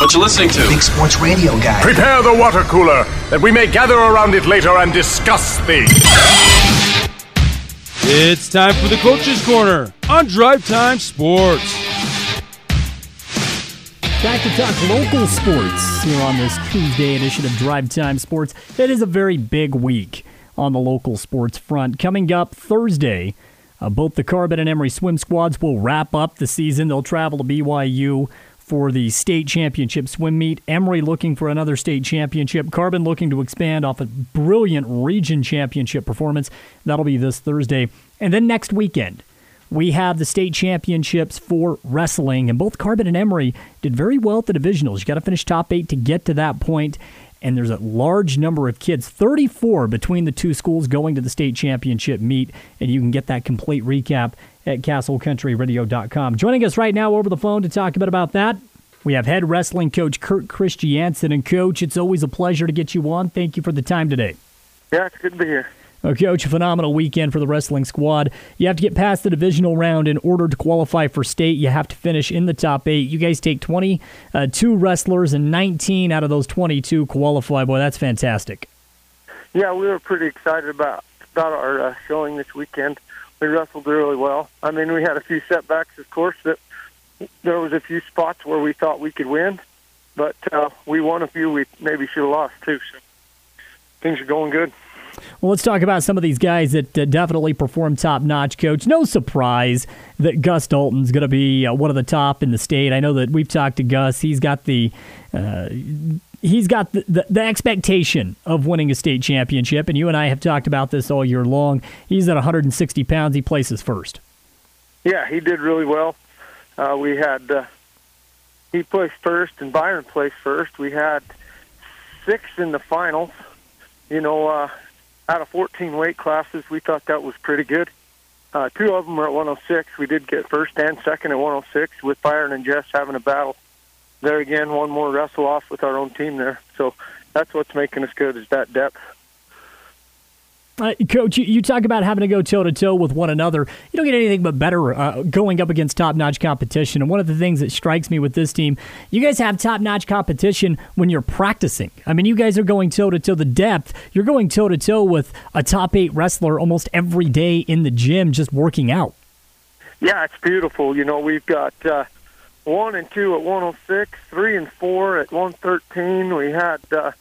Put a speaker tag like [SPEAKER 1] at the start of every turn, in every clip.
[SPEAKER 1] what you're listening to.
[SPEAKER 2] Big Sports Radio Guy.
[SPEAKER 3] Prepare the water cooler, that we may gather around it later and discuss things.
[SPEAKER 4] It's time for the Coach's Corner on Drive Time Sports.
[SPEAKER 5] Back to talk local sports here on this Tuesday edition of Drive Time Sports. It is a very big week on the local sports front. Coming up Thursday, both the Carbon and Emory swim squads will wrap up the season. They'll travel to BYU for the state championship swim meet. Emory looking for another state championship. Carbon looking to expand off a brilliant region championship performance. That'll be this Thursday. And then next weekend, we have the state championships for wrestling. And both Carbon and Emory did very well at the divisionals. You got to finish top 8 to get to that point. And there's a large number of kids, 34 between the two schools going to the state championship meet. And you can get that complete recap at CastleCountryRadio.com. Joining us right now over the phone to talk a bit about that, we have head wrestling coach Kurt Christiansen. And, Coach, it's always a pleasure to get you on. Thank you for the time today.
[SPEAKER 6] Yeah, it's good to be here.
[SPEAKER 5] Coach, a phenomenal weekend for the wrestling squad. You have to get past the divisional round in order to qualify for state. You have to finish in the top 8. You guys take 22 wrestlers, and 19 out of those 22 qualify. Boy, that's fantastic.
[SPEAKER 6] Yeah, we were pretty excited about our showing this weekend. We wrestled really well. I mean, we had a few setbacks, of course. That there was a few spots where we thought we could win, but we won a few we maybe should have lost, too. So things are going good.
[SPEAKER 5] Well, let's talk about some of these guys that definitely perform top-notch, Coach. No surprise that Gus Dalton's going to be one of the top in the state. I know that we've talked to Gus. He's got the expectation of winning a state championship, and you and I have talked about this all year long. He's at 160 pounds. He places first. Yeah,
[SPEAKER 6] he did really well. He placed first, and Byron placed first. We had 6 in the finals. You know, out of 14 weight classes, we thought that was pretty good. 2 of them were at 106. We did get first and second at 106 with Byron and Jess having a battle. There again, one more wrestle off with our own team there. So that's what's making us good is that depth.
[SPEAKER 5] Coach, you talk about having to go toe-to-toe with one another. You don't get anything but better going up against top-notch competition. And one of the things that strikes me with this team, you guys have top-notch competition when you're practicing. I mean, you guys are going toe-to-toe. The depth, you're going toe-to-toe with a top 8 wrestler almost every day in the gym just working out.
[SPEAKER 6] Yeah, it's beautiful. You know, we've got 1 and 2 at 106, 3 and 4 at 113. We had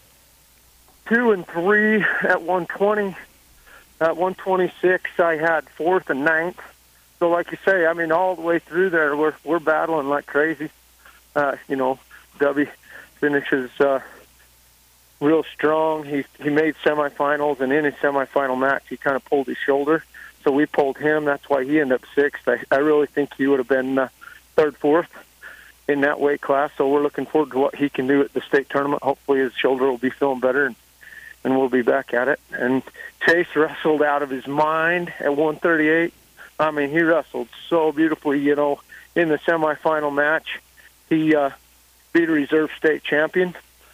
[SPEAKER 6] 2 and 3 at 120. At 126, I had 4th and 9th. So, like you say, I mean, all the way through there, we're battling like crazy. You know, Dubby finishes real strong. He made semifinals, and in his semifinal match, he kind of pulled his shoulder. So we pulled him. That's why he ended up 6th. I really think he would have been 3rd, 4th in that weight class. So we're looking forward to what he can do at the state tournament. Hopefully his shoulder will be feeling better, and we'll be back at it. And Chase wrestled out of his mind at 138. I mean, he wrestled so beautifully, you know, in the semifinal match. He beat a reserve state champion,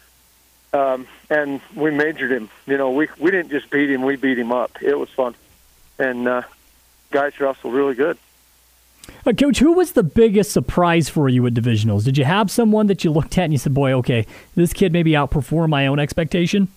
[SPEAKER 6] and we majored him. You know, we didn't just beat him, we beat him up. It was fun. And guys wrestled really good.
[SPEAKER 5] Coach, who was the biggest surprise for you at divisionals? Did you have someone that you looked at and you said, boy, okay, this kid maybe outperformed my own expectation?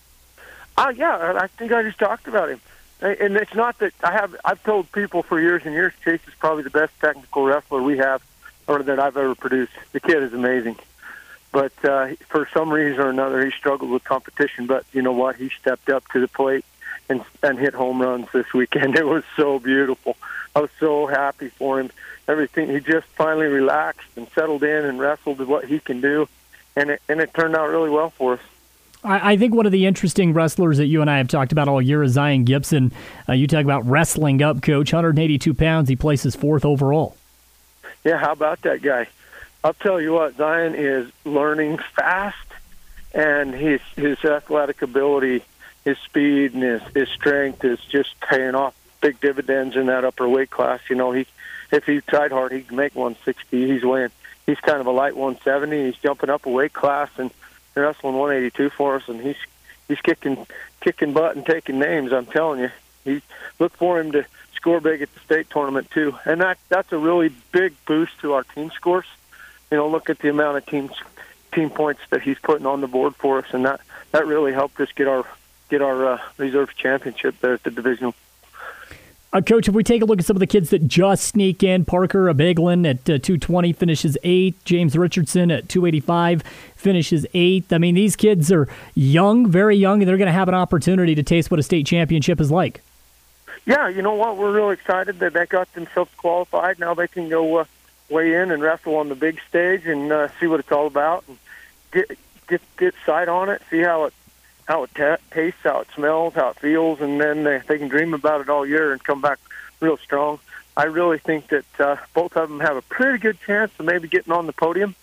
[SPEAKER 6] Yeah, I think I just talked about him. And it's not that I've told people for years and years, Chase is probably the best technical wrestler we have or that I've ever produced. The kid is amazing. But for some reason or another, he struggled with competition. But you know what? He stepped up to the plate and hit home runs this weekend. It was so beautiful. I was so happy for him. Everything, he just finally relaxed and settled in and wrestled with what he can do. And it turned out really well for us.
[SPEAKER 5] I think one of the interesting wrestlers that you and I have talked about all year is Zion Gibson. You talk about wrestling up, Coach, 182 pounds. He places 4th overall.
[SPEAKER 6] Yeah, how about that guy? I'll tell you what, Zion is learning fast, and his athletic ability, his speed, and his strength is just paying off big dividends in that upper weight class. You know, if he tried hard, he can make 160. He's kind of a light 170. He's jumping up a weight class and wrestling 182 for us, and he's kicking butt and taking names. I'm telling you, look for him to score big at the state tournament too, and that's a really big boost to our team scores. You know, look at the amount of team points that he's putting on the board for us, and that really helped us get our reserve championship there at the divisional.
[SPEAKER 5] Coach, if we take a look at some of the kids that just sneak in, Parker Abeglin at 220 finishes 8th. James Richardson at 285 finishes 8th. I mean, these kids are young, very young, and they're going to have an opportunity to taste what a state championship is like.
[SPEAKER 6] Yeah, you know what? We're really excited that they got themselves qualified. Now they can go weigh in and wrestle on the big stage and see what it's all about, and get sight on it, see how it tastes, how it smells, how it feels, and then they can dream about it all year and come back real strong. I really think that both of them have a pretty good chance of maybe getting on the podium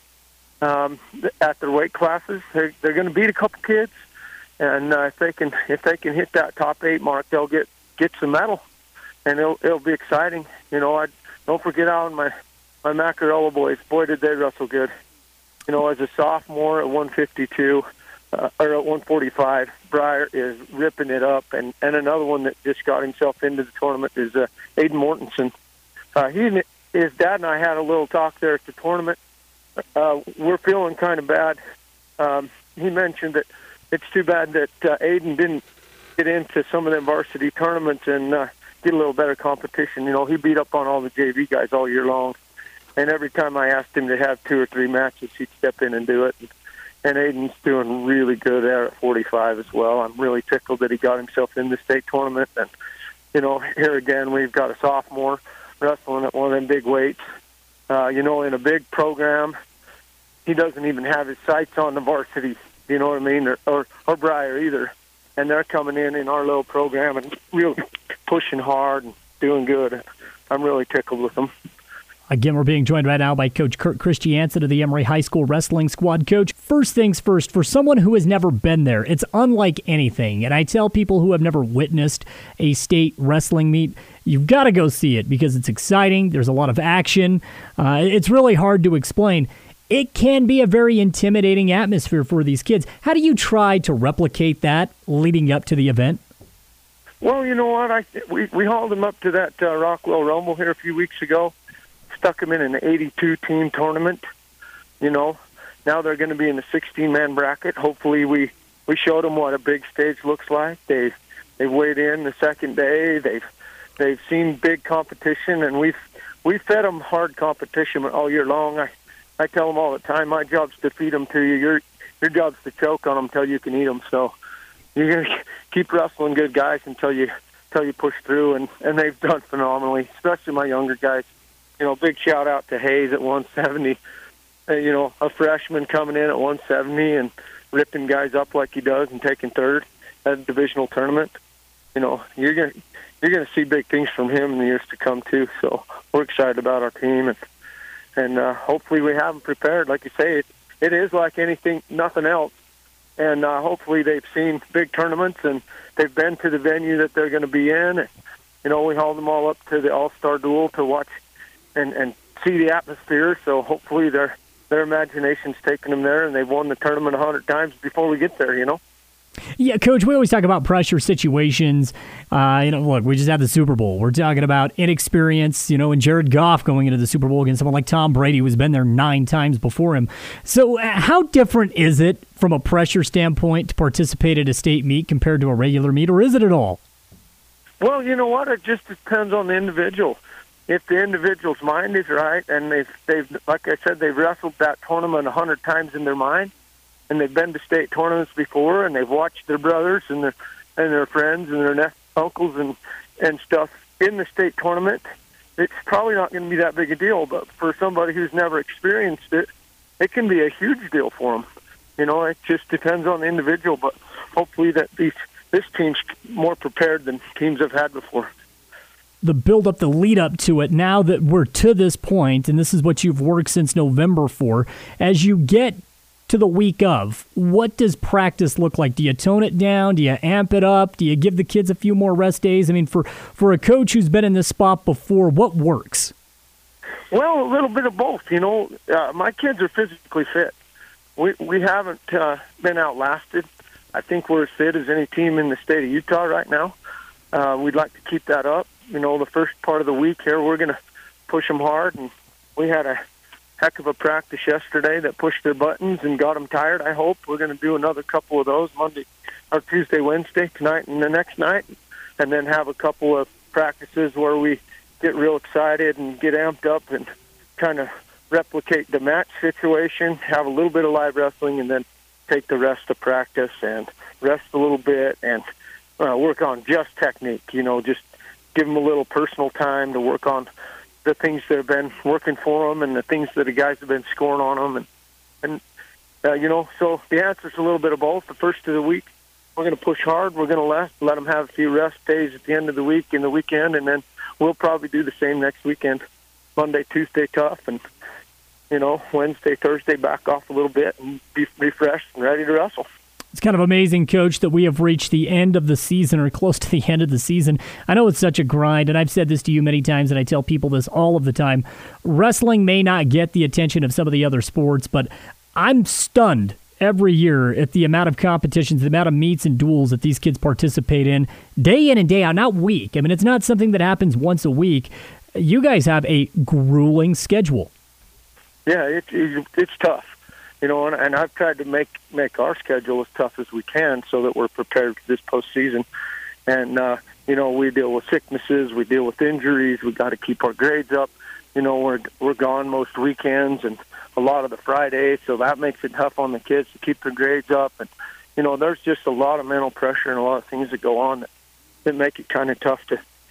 [SPEAKER 6] at their weight classes. They're going to beat a couple kids, and if they can hit that top 8 mark, they'll get some medal, and it'll be exciting. You know, I don't forget out my Macarella boys. Boy, did they wrestle good. You know, as a sophomore at 152. Or at 145, Breyer is ripping it up, and another one that just got himself into the tournament is Aiden Mortensen. His dad and I had a little talk there at the tournament. We're feeling kind of bad. He mentioned that it's too bad that Aiden didn't get into some of them varsity tournaments and get a little better competition. You know, he beat up on all the JV guys all year long, and every time I asked him to have 2 or 3 matches, he'd step in and do it. And Aiden's doing really good there at 45 as well. I'm really tickled that he got himself in the state tournament. And, you know, here again, we've got a sophomore wrestling at one of them big weights. You know, in a big program, he doesn't even have his sights on the varsity, you know what I mean, or Breyer either. And they're coming in our little program and really pushing hard and doing good. I'm really tickled with them.
[SPEAKER 5] Again, we're being joined right now by Coach Kurt Christiansen of the Emory High School Wrestling Squad. Coach, first things first, for someone who has never been there, it's unlike anything. And I tell people who have never witnessed a state wrestling meet, you've got to go see it because it's exciting. There's a lot of action. It's really hard to explain. It can be a very intimidating atmosphere for these kids. How do you try to replicate that leading up to the event?
[SPEAKER 6] Well, you know what? We hauled them up to that Rockwell Rumble here a few weeks ago. Stuck them in an 82-team tournament. You know, now they're going to be in the 16-man bracket. Hopefully, we showed them what a big stage looks like. They weighed in the second day. They've seen big competition, and we fed them hard competition all year long. I tell them all the time, my job's to feed them to you. Your job's to choke on them until you can eat them. So you're going to keep wrestling good guys until you push through, and they've done phenomenally, especially my younger guys. You know, big shout out to Hayes at 170. You know, a freshman coming in at 170 and ripping guys up like he does and taking third at a divisional tournament. You know, you're gonna see big things from him in the years to come too. So we're excited about our team, and hopefully we have them prepared. Like you say, it is like nothing else. And hopefully they've seen big tournaments and they've been to the venue that they're going to be in. You know, we hauled them all up to the All-Star Duel to watch and see the atmosphere, so hopefully their imagination's taking them there, and they've won the tournament 100 times before we get there, you know?
[SPEAKER 5] Yeah, Coach, we always talk about pressure situations. You know, look, we just had the Super Bowl. We're talking about inexperience, you know, and Jared Goff going into the Super Bowl against someone like Tom Brady, who's been there 9 times before him. So how different is it from a pressure standpoint to participate at a state meet compared to a regular meet, or is it at all?
[SPEAKER 6] Well, you know what? It just depends on the individual. If the individual's mind is right, and they've like I said, they've wrestled that tournament 100 times in their mind, and they've been to state tournaments before, and they've watched their brothers and their friends and their uncles and stuff in the state tournament, it's probably not going to be that big a deal. But for somebody who's never experienced it, it can be a huge deal for them. You know, it just depends on the individual. But hopefully that this team's more prepared than teams have had before.
[SPEAKER 5] The build-up, the lead-up to it, now that we're to this point, and this is what you've worked since November for, as you get to the week of, what does practice look like? Do you tone it down? Do you amp it up? Do you give the kids a few more rest days? I mean, for a coach who's been in this spot before, what works?
[SPEAKER 6] Well, a little bit of both. You know, my kids are physically fit. We haven't been outlasted. I think we're as fit as any team in the state of Utah right now. We'd like to keep that up. You know, the first part of the week here, we're going to push them hard. And we had a heck of a practice yesterday that pushed their buttons and got them tired. I hope we're going to do another couple of those Monday or Tuesday, Wednesday, tonight and the next night, and then have a couple of practices where we get real excited and get amped up and kind of replicate the match situation, have a little bit of live wrestling, and then take the rest of practice and rest a little bit and work on just technique, just give them a little personal time to work on the things that have been working for them and the things that the guys have been scoring on them. And so the answer is a little bit of both. The first of the week, we're going to push hard. We're going to let them have a few rest days at the end of the week and the weekend, and then we'll probably do the same next weekend. Monday, Tuesday, tough, and, Wednesday, Thursday, back off a little bit and be refreshed and ready to wrestle.
[SPEAKER 5] It's kind of amazing, Coach, that we have reached the end of the season or close to the end of the season. I know it's such a grind, and I've said this to you many times, and I tell people this all of the time. Wrestling may not get the attention of some of the other sports, but I'm stunned every year at the amount of competitions, the amount of meets and duels that these kids participate in day in and day out, not week. I mean, it's not something that happens once a week. You guys have a grueling schedule.
[SPEAKER 6] Yeah, it's tough. And I've tried to make our schedule as tough as we can so that we're prepared for this postseason. And, we deal with sicknesses, we deal with injuries, we got to keep our grades up. We're gone most weekends and a lot of the Fridays, so that makes it tough on the kids to keep their grades up. And, there's just a lot of mental pressure and a lot of things that go on that make it kind of tough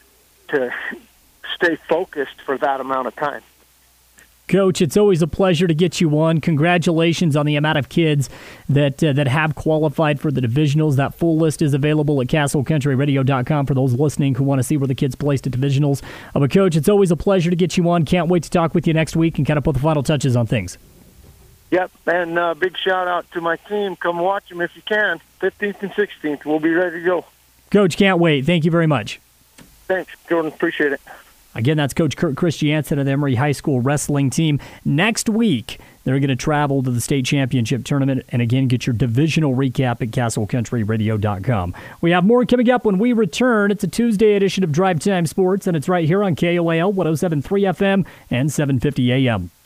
[SPEAKER 6] to stay focused for that amount of time.
[SPEAKER 5] Coach, it's always a pleasure to get you on. Congratulations on the amount of kids that have qualified for the divisionals. That full list is available at CastleCountryRadio.com for those listening who want to see where the kids placed at divisionals. But, Coach, it's always a pleasure to get you on. Can't wait to talk with you next week and kind of put the final touches on things.
[SPEAKER 6] Yep, and big shout-out to my team. Come watch them if you can. 15th and 16th. We'll be ready to go.
[SPEAKER 5] Coach, can't wait. Thank you very much.
[SPEAKER 6] Thanks, Jordan. Appreciate it.
[SPEAKER 5] Again, that's Coach Kurt Christiansen of the Emory High School wrestling team. Next week, they're going to travel to the state championship tournament and, again, get your divisional recap at CastleCountryRadio.com. We have more coming up when we return. It's a Tuesday edition of Drive Time Sports, and it's right here on KOAL 107.3 FM and 750 AM.